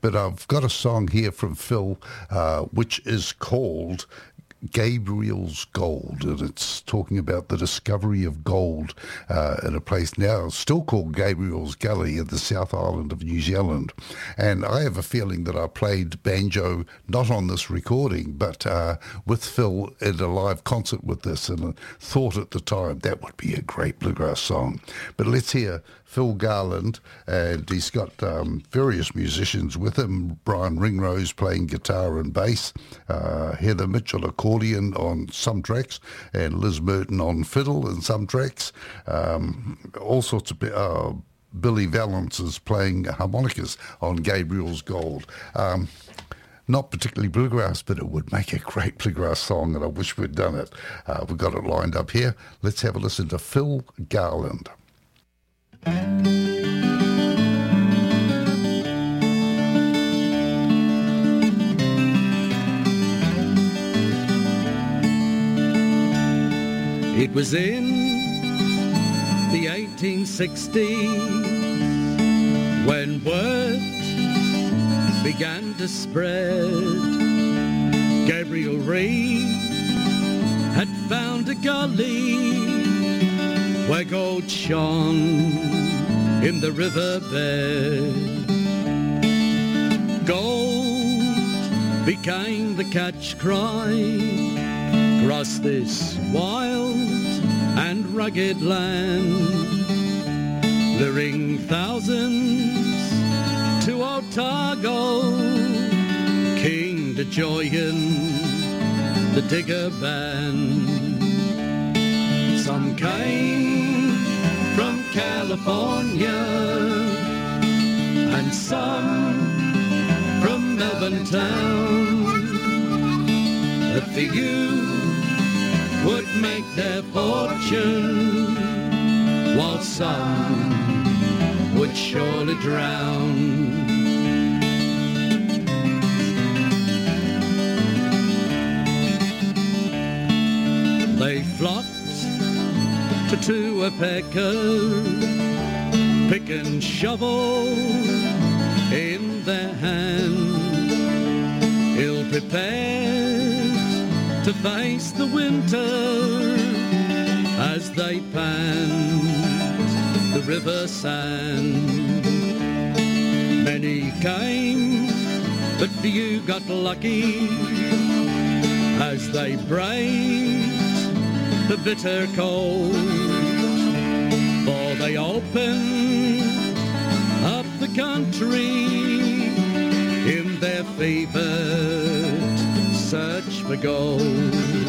But I've got a song here from Phil, which is called Gabriel's Gold, and it's talking about the discovery of gold in a place now still called Gabriel's Gully in the South Island of New Zealand. And I have a feeling that I played banjo not on this recording but with Phil in a live concert with this, and I thought at the time that would be a great bluegrass song. But let's hear Phil Garland, and he's got various musicians with him. Brian Ringrose playing guitar and bass, Heather Mitchell accordion on some tracks, and Liz Merton on fiddle in some tracks. All sorts of Billy Valance is playing harmonicas on Gabriel's Gold. Not particularly bluegrass, but it would make a great bluegrass song, and I wish we'd done it. We've got it lined up here. Let's have a listen to Phil Garland. It was in the 1860s when word began to spread. Gabriel Reed had found a gully where gold shone in the riverbed. Gold became the catch cry across this wild and rugged land, luring thousands to Otago, keen to join the digger band. Some came from California and some from Melbourne town. A few would make their fortune, while some would surely drown. They flocked to Tuapeca, pick and shovel in their hand, ill-prepared to face the winter as they panned the river sand. Many came, but few got lucky as they braved the bitter cold, for they opened up the country in their fevered search for gold.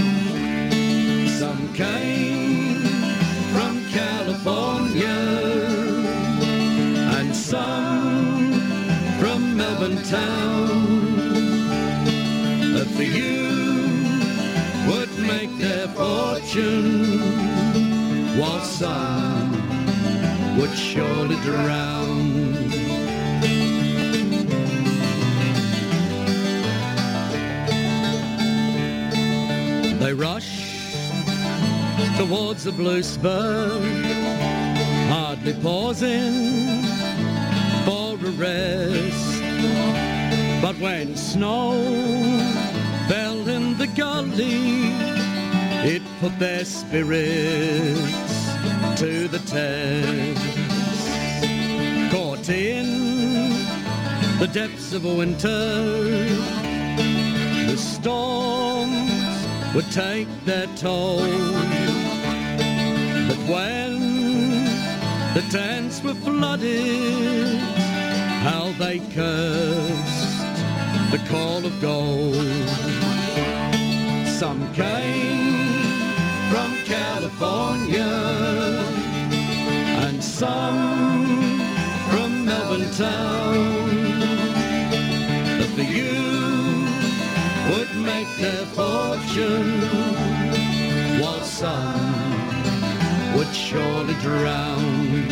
Some came from California and some from Melbourne town. A few would make their fortune, while some would surely drown. They rush towards the blue spur, hardly pausing for a rest. But when snow fell in the gully, it put their spirits to the test. Caught in the depths of winter, the storms would take their toll. But when the tents were flooded, how they cursed the call of gold. Some came from California and some from Melbourne town. The few would make their fortune, while some would surely drown.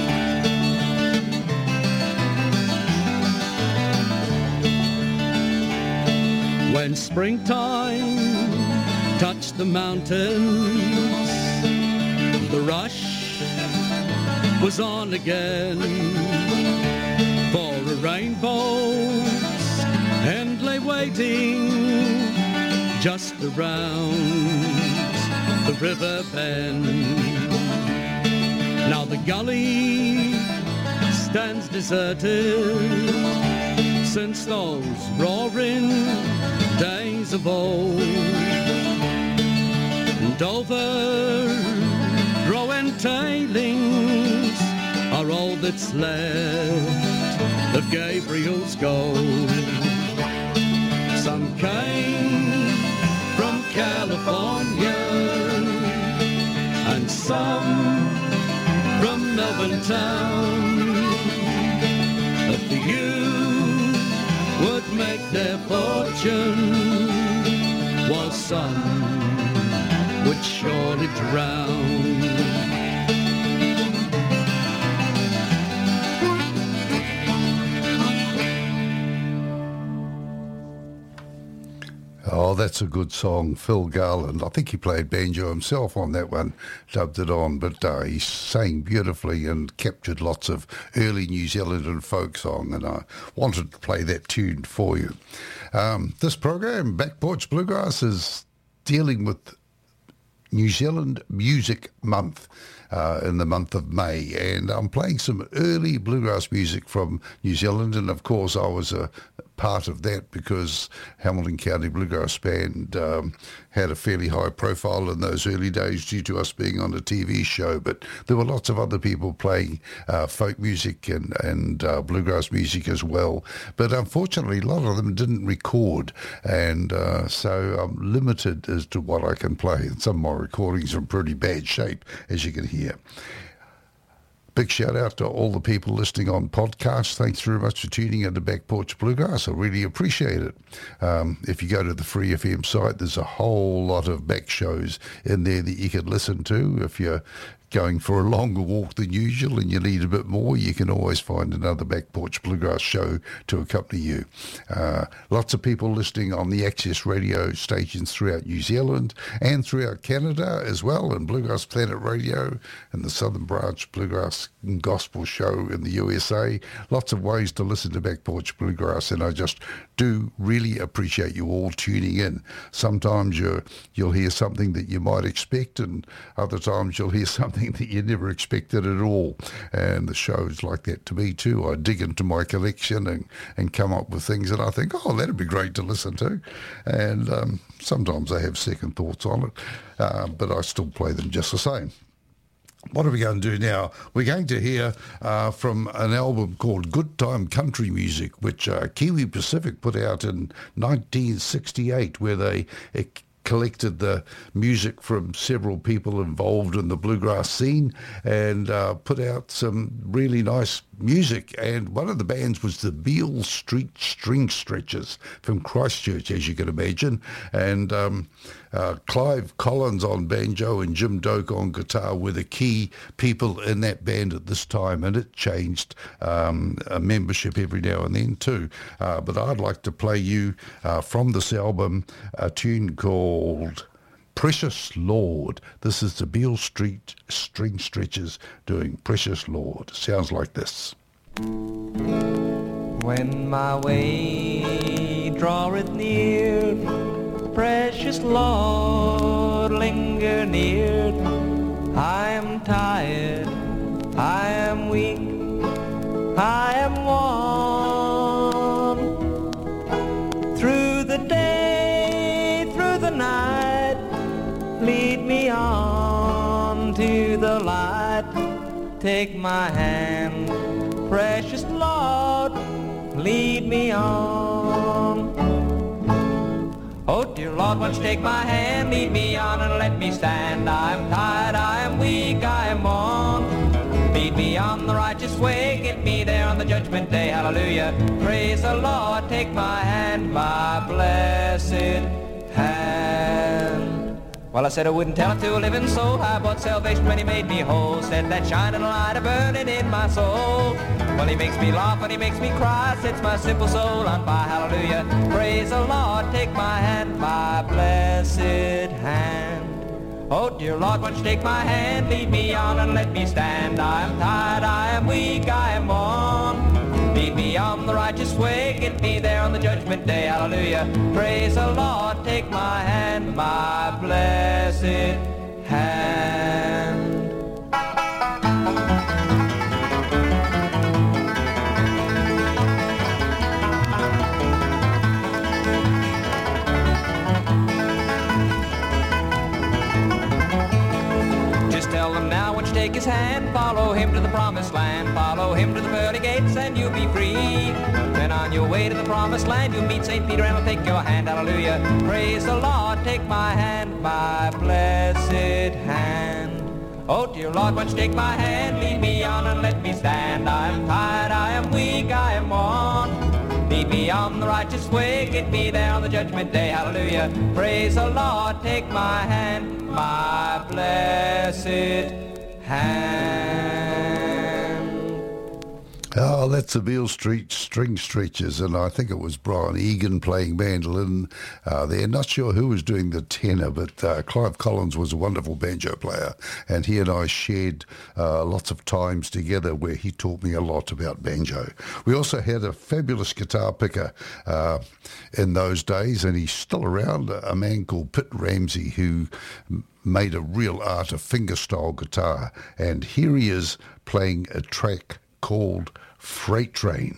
When springtime touched the mountains, the rush was on again, for a rainbow waiting just around the river bend. Now the gully stands deserted since those roaring days of old. And overgrown tailings are all that's left of Gabriel's gold. Some came from California and some from Melbourne town. A few would make their fortune, while some would surely drown. Oh, that's a good song, Phil Garland. I think he played banjo himself on that one, dubbed it on, but he sang beautifully and captured lots of early New Zealand and folk song, and I wanted to play that tune for you. This program, Back Porch Bluegrass, is dealing with New Zealand Music Month. In the month of May, and I'm playing some early bluegrass music from New Zealand, and of course I was a part of that because Hamilton County Bluegrass Band had a fairly high profile in those early days due to us being on a TV show, but there were lots of other people playing folk music and bluegrass music as well, but unfortunately a lot of them didn't record, and so I'm limited as to what I can play, and some of my recordings are in pretty bad shape, as you can hear. Big shout out to all the people listening on podcasts. Thanks very much for tuning into Back Porch Bluegrass. I really appreciate it. If you go to the Free FM site, there's a whole lot of back shows in there that you can listen to. If you're going for a longer walk than usual and you need a bit more, you can always find another Back Porch Bluegrass show to accompany you. Lots of people listening on the Access radio stations throughout New Zealand and throughout Canada as well, and Bluegrass Planet Radio and the Southern Branch Bluegrass Gospel Show in the USA. Lots of ways to listen to Back Porch Bluegrass, and I just do really appreciate you all tuning in. Sometimes you'll hear something that you might expect, and other times you'll hear something that you never expected at all, and the show's like that to me too. I dig into my collection and come up with things that I think, oh, that'd be great to listen to, and sometimes I have second thoughts on it, but I still play them just the same. What are we going to do now? We're going to hear from an album called Good Time Country Music, which Kiwi Pacific put out in 1968, where they collected the music from several people involved in the bluegrass scene and put out some really nice music. And one of the bands was the Beale Street String Stretchers from Christchurch, as you can imagine. And Clive Collins on banjo and Jim Doak on guitar were the key people in that band at this time, and it changed a membership every now and then too. But I'd like to play you from this album a tune called Precious Lord. This is the Beale Street String Stretchers doing Precious Lord. Sounds like this. When my way draweth near, precious Lord, linger near. I am tired, I am weak, I am worn. Through the day, through the night, lead me on to the light. Take my hand, precious Lord, lead me on. Oh, dear Lord, won't you take my hand, lead me on and let me stand. I am tired, I am weak, I am worn. Lead me on the righteous way, get me there on the judgment day, hallelujah. Praise the Lord, take my hand, my blessed hand. Well, I said I wouldn't tell it to a living soul. I bought salvation when he made me whole. Said that shining light a burning in my soul. Well, he makes me laugh and he makes me cry. Sets my simple soul on fire, hallelujah. Praise the Lord, take my hand, my blessed hand. Oh, dear Lord, won't you take my hand, lead me on and let me stand. I am tired, I am weak, I am worn. Lead me on the righteous way, get me there on the judgment day. Hallelujah. Praise the Lord, take my hand, my blessed hand. Tell him now, once you take his hand, follow him to the promised land, follow him to the pearly gates, and you'll be free. Then on your way to the promised land, you'll meet St. Peter and he'll take your hand. Hallelujah. Praise the Lord, take my hand, my blessed hand. Oh, dear Lord, won't you take my hand, lead me on and let me stand. I am tired, I am weak, I am worn. Lead me on the righteous way, get me there on the judgment day. Hallelujah. Praise the Lord, take my hand, my blessed hand. Oh, that's the Beale Street String Stretchers, and I think it was Brian Egan playing mandolin there. Not sure who was doing the tenor, but Clive Collins was a wonderful banjo player, and he and I shared lots of times together where he taught me a lot about banjo. We also had a fabulous guitar picker in those days, and he's still around, a man called Pitt Ramsey, who made a real art of fingerstyle guitar, and here he is playing a track called Freight Train.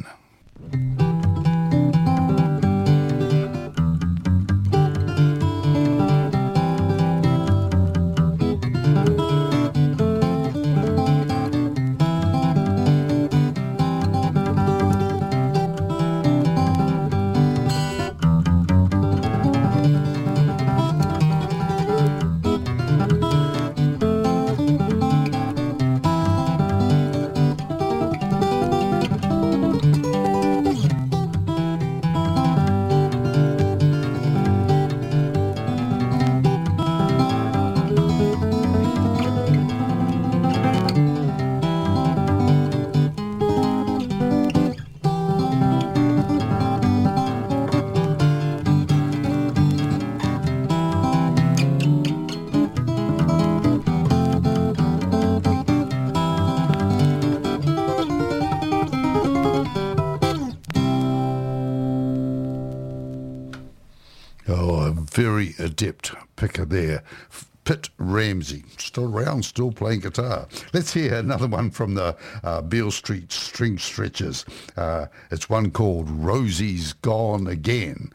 Very adept picker there. Pitt Ramsey, still around, still playing guitar. Let's hear another one from the Beale Street String Stretchers. It's one called Rosie's Gone Again.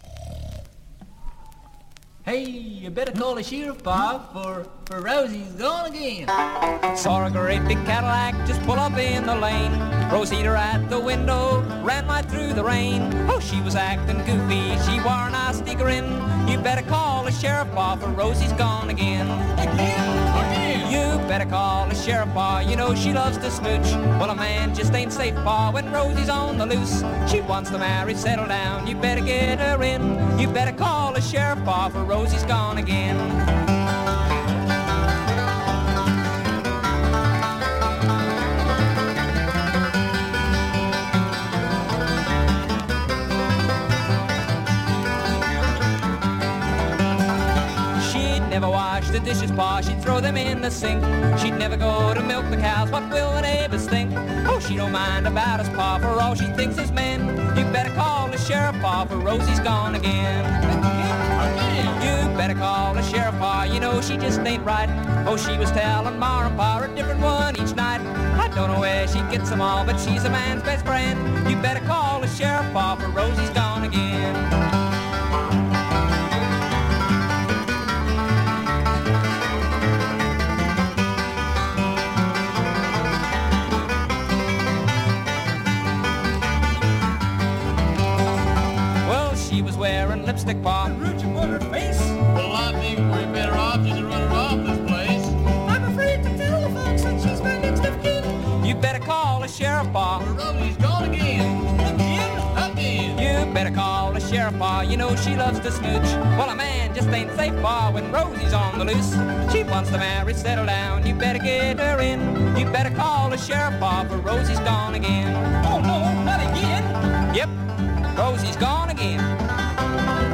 Hey, you better call the sheriff, Bob, for Rosie's gone again. Saw a great big Cadillac just pull up in the lane. Rosita at the window ran right through the rain. Oh, she was acting goofy, she wore an eye sticker in. You better call the sheriff, Bob, for Rosie's gone again. Again? You better call the sheriff, Pa, you know she loves to smooch. Well, a man just ain't safe, Pa, when Rosie's on the loose. She wants to marry, settle down, you better get her in. You better call the sheriff, Pa, for Rosie's gone again. Never wash the dishes, Pa, she'd throw them in the sink. She'd never go to milk the cows, what will the neighbors think? Oh, she don't mind about us, Pa, for all she thinks is men. You better call the sheriff, Pa, for Rosie's gone again. You better call the sheriff, Pa, you know she just ain't right. Oh, she was telling Ma and Pa a different one each night. I don't know where she gets them all, but she's a man's best friend. You better call the sheriff, Pa, for Rosie's gone again. Wearing lipstick, Pa. And Roots on her face. Well, I think we're better off just running off this place. I'm afraid to tell the folks that she's my next of kin. You better call the sheriff, Pa. Rosie's gone again. Again. You better call the sheriff, Pa. You know she loves to smooch. Well, a man just ain't safe, Pa, when Rosie's on the loose. She wants to marry, settle down. You better get her in. You better call the sheriff, Pa, for Rosie's gone again. Oh, no, not again. Yep, Rosie's gone again.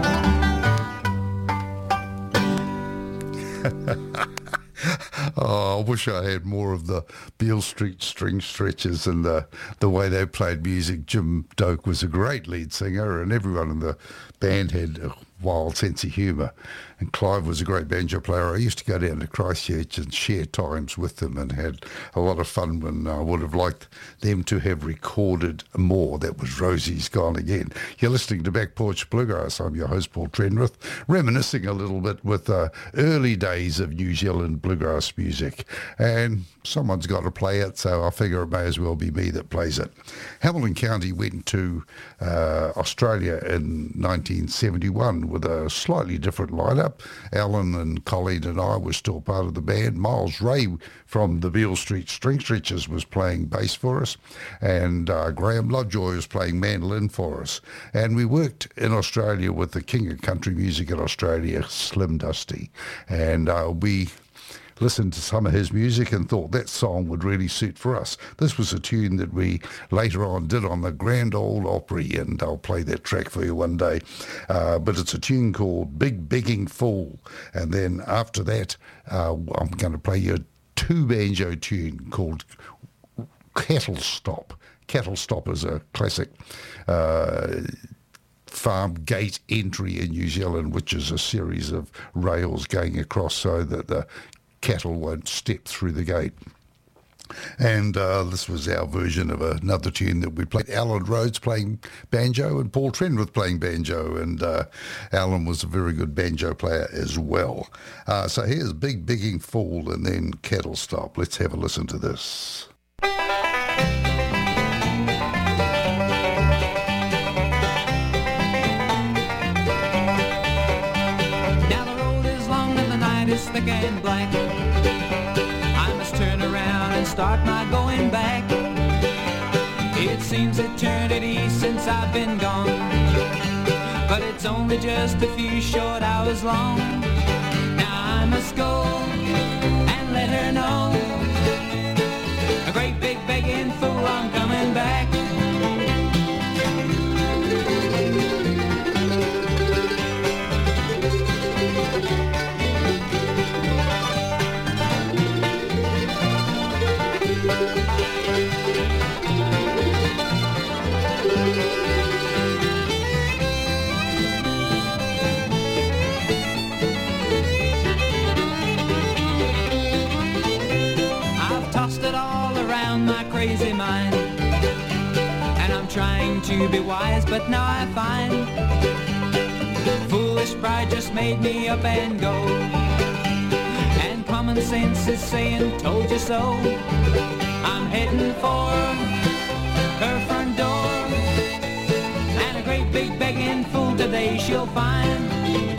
Oh, I wish I had more of the Beale Street String Stretchers and the way they played music. Jim Doak was a great lead singer, and everyone in the band had a wild sense of humour. And Clive was a great banjo player. I used to go down to Christchurch and share times with them and had a lot of fun when I would have liked them to have recorded more. That was Rosie's Gone Again. You're listening to Back Porch Bluegrass. I'm your host, Paul Trenwith, reminiscing a little bit with early days of New Zealand bluegrass music. And someone's got to play it, so I figure it may as well be me that plays it. Hamilton County went to Australia in 1971 with a slightly different lineup. Alan and Colleen and I were still part of the band. Miles Ray from the Beale Street String Stretchers was playing bass for us, and Graham Lovejoy was playing mandolin for us. And we worked in Australia with the king of country music in Australia, Slim Dusty, and we listened to some of his music and thought that song would really suit for us. This was a tune that we later on did on the Grand Ole Opry, and I'll play that track for you one day. But it's a tune called Big Begging Fool. And then after that, I'm going to play you a two-banjo tune called Cattle Stop. Cattle Stop is a classic farm gate entry in New Zealand, which is a series of rails going across so that the cattle won't step through the gate. And this was our version of another tune that we played. Alan Rhodes playing banjo and Paul Trenwith playing banjo, and Alan was a very good banjo player as well. So here's Big Begging Fool and then Cattle Stop. Let's have a listen to this. Now the road is long and the night is thick and black. I must turn around and start my going back. It seems eternity since I've been gone, but it's only just a few short hours long. Now I must go and let her know, a great big begging fool, I'm coming back. My crazy mind, and I'm trying to be wise, but now I find foolish pride just made me up and go, and common sense is saying told you so. I'm heading for her front door, and a great big begging fool today she'll find.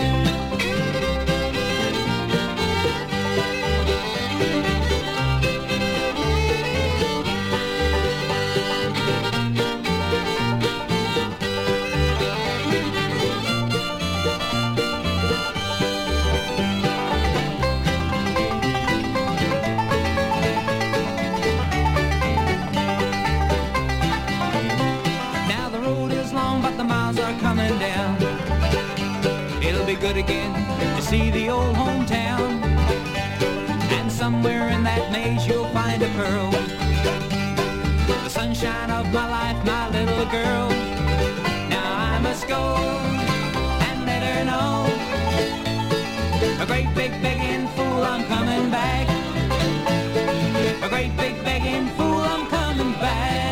Good again to see the old hometown, and somewhere in that maze you'll find a pearl, the sunshine of my life, my little girl. Now I must go and let her know, a great big begging fool, I'm coming back. A great big begging fool, I'm coming back.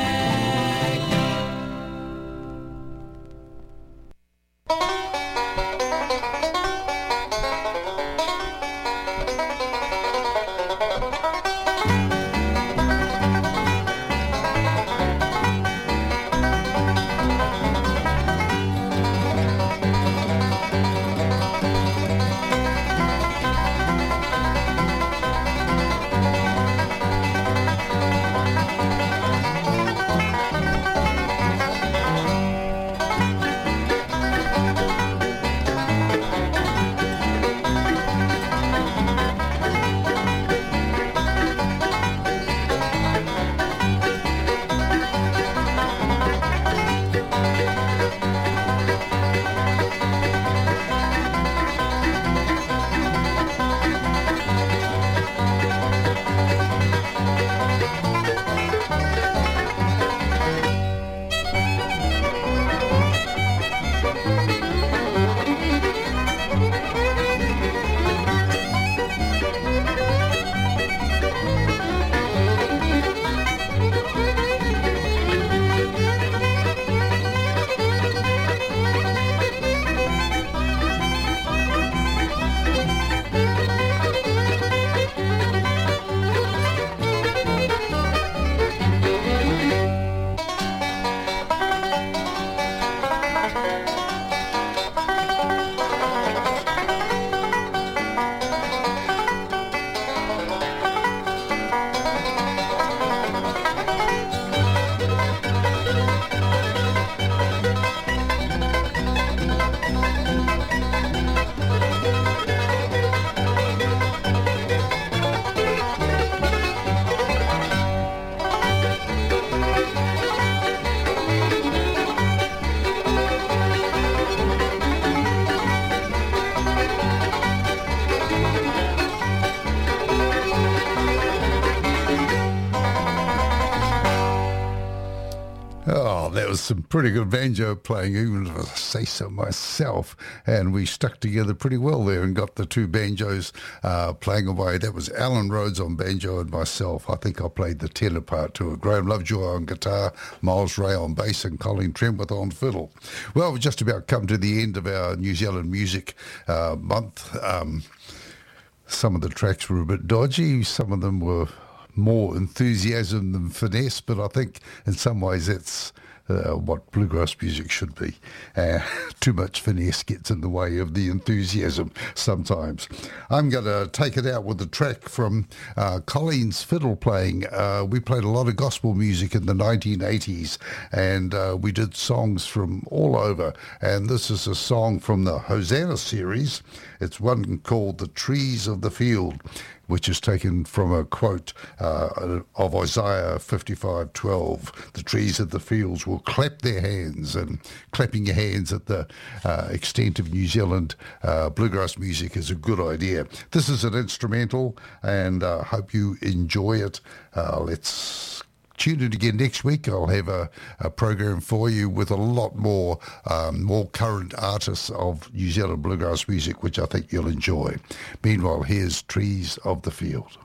some pretty good banjo playing, even if I say so myself. And we stuck together pretty well there and got the two banjos playing away. That was Alan Rhodes on banjo and myself. I think I played the tenor part to it. Graham Lovejoy on guitar, Miles Ray on bass, and Colin Trentworth on fiddle. Well, we've just about come to the end of our New Zealand music month. Some of the tracks were a bit dodgy. Some of them were more enthusiasm than finesse, but I think in some ways that's what bluegrass music should be. Too much finesse gets in the way of the enthusiasm sometimes. I'm going to take it out with a track from Colleen's fiddle playing. We played a lot of gospel music in the 1980s, and we did songs from all over, and this is a song from the Hosanna series. It's one called The Trees of the Field, which is taken from a quote of Isaiah 55:12. The trees of the fields will clap their hands, and clapping your hands at the extent of New Zealand bluegrass music is a good idea. This is an instrumental, and I hope you enjoy it. Let's tune in again next week. I'll have a program for you with a lot more current artists of New Zealand bluegrass music, which I think you'll enjoy. Meanwhile, here's Trees of the Field.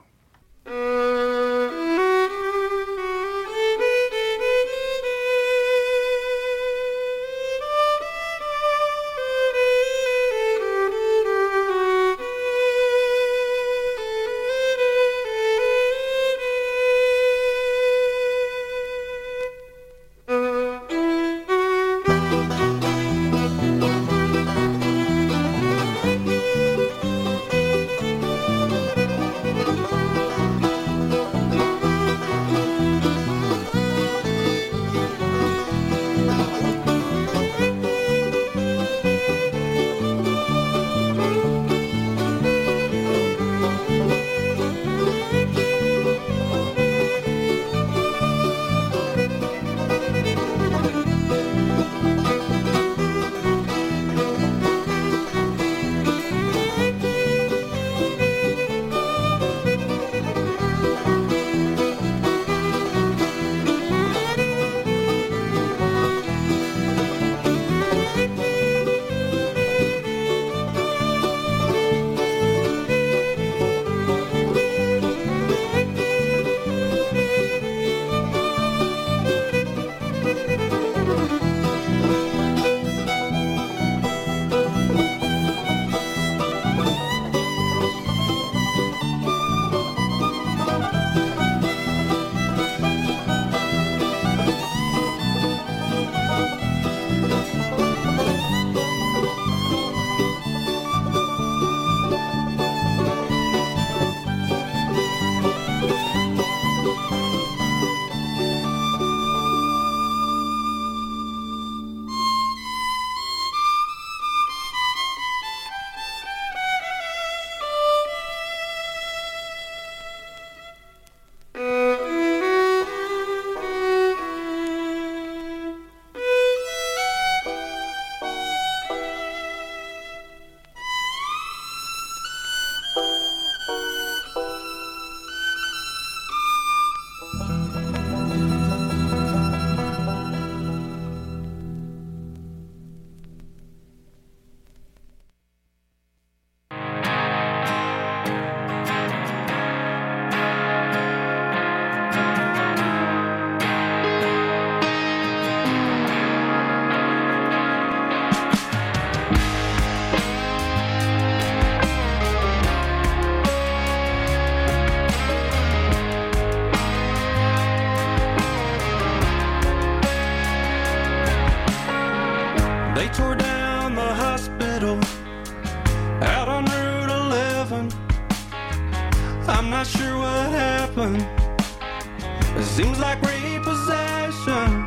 Seems like repossession,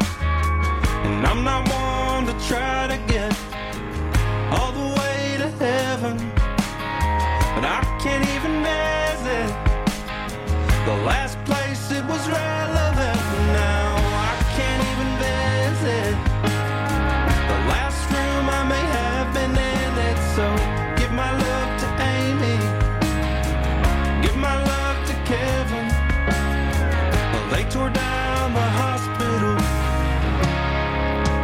and I'm not one to try to get all the way to heaven, but I can't even visit the last place it was relevant. Now I can't even visit the last room I may have been in it. So give my love to Amy, give my love to Kevin. Well, they tore down the hospital,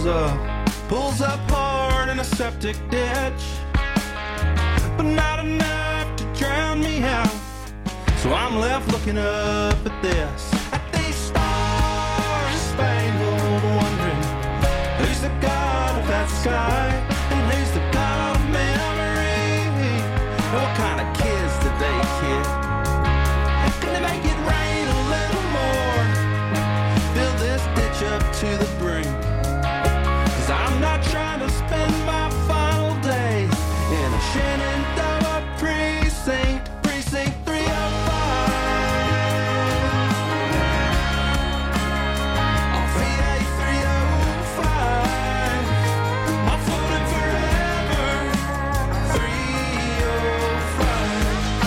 pulls up hard in a septic ditch, but not enough to drown me out. So I'm left looking up at this, at these stars spangled, wondering who's the god of that sky, and who's the god of memory, and what kind of kids did they kid? Can they make it rain a little more? Fill this ditch up to the brim, 'cause I'm not trying to spend my final days in a Shenandoah precinct 305. On VA 305, I'm floating forever. 305.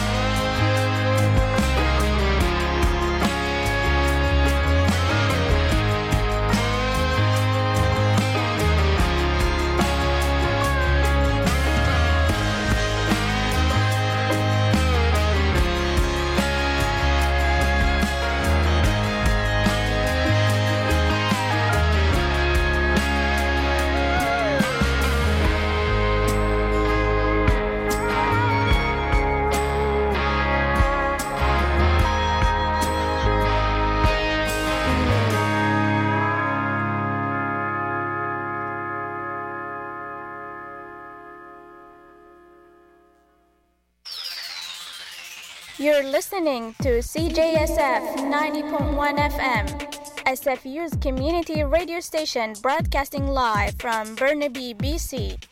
You're listening to CJSF 90.1 FM, SFU's community radio station broadcasting live from Burnaby, BC.